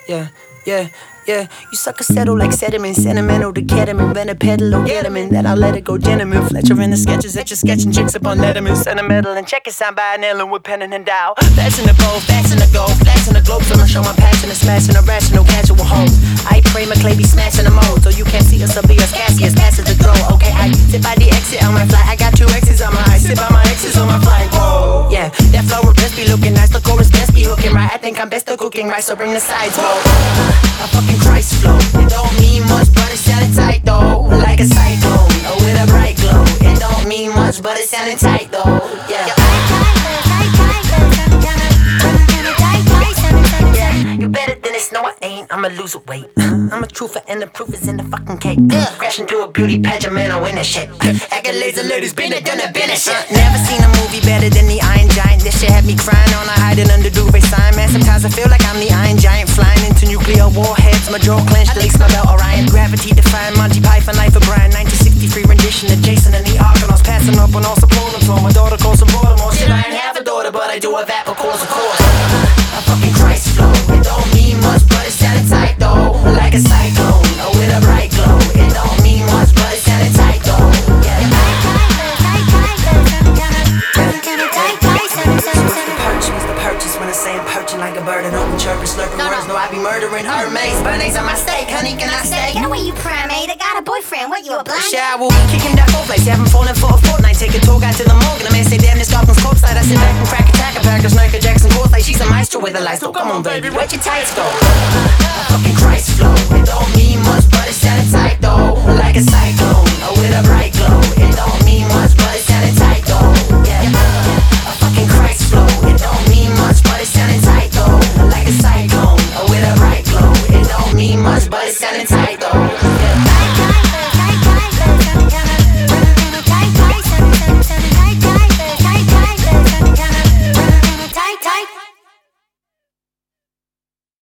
Yeah, yeah, yeah. You sucker settle like sediment, sentimental to ketamine, been a pedal, oh get 'em in. Then I'll let it go, gentlemen. Fletcher in the sketches that you're sketching chicks upon Letterman. Sentimental and check it sound by an Ellen with pen and dial. Fast in the bowl, fast in the goal, flash in the globe. I'ma show my passion and smashing irrational casual hoes. I pray my clay be smashing the mold, so you can't see us or be us. Cassius passes the throw. Okay, I sit by the exit on my flight. I got 2 X's on my eye, sit by my exes on my flight. Whoa, yeah, that flow will best be looking nice. The chorus best be hooking right. I think I'm best at cooking right, so bring the sides, whoa. A fucking Christ flow. It don't mean much, but it sounded tight though. Like a cyclone, or with a bright glow. It don't mean much, but it sounded tight though. Yeah. You better than this, no I ain't. I'ma lose a weight. I'm a truther and the proof is in the fucking cake. Crash into a beauty pageant, man, I win that shit. Accolades and ladies, been it, done it, been it shit. Never seen a movie better than the Iron Giant. This shit had me crying on, I hiding under duvet sign. Man, sometimes I feel like I'm the Iron Giant, flying into nuclear warheads. My jaw clenched, release my belt, Orion. Gravity defying Monty Python, Life of Brian. 1963 rendition of Jason and the Argonauts. Passing up on all supporting for my daughter calls some Baltimore. Shit, I ain't have a daughter, but I do have that, of course, of course. A fucking Christ flow. It don't mean much, but it sounded tight though. Like a cyclone, or with a bright glow. It don't mean much, but it sounded tight though. Yeah. What's the purchase when I say I'm perching like a bird and open chirping, slurping words? No, I be murdering Hermes. Bernays on my steak, honey, can I stay? Get away, you primate. I got a boyfriend. What, you a blind? Shower, kicking that full place. Haven't fallen for a fortnight. Take a tour, got to the morgue. And a man say, damn, this Gotham's courtside. I sit back and crack a tack, a packers, Nike Jackson, course like she's a maestro with the lights. So come on, baby, where'd your tights go? A fucking Christ flow. It don't mean much, but it sounded tight.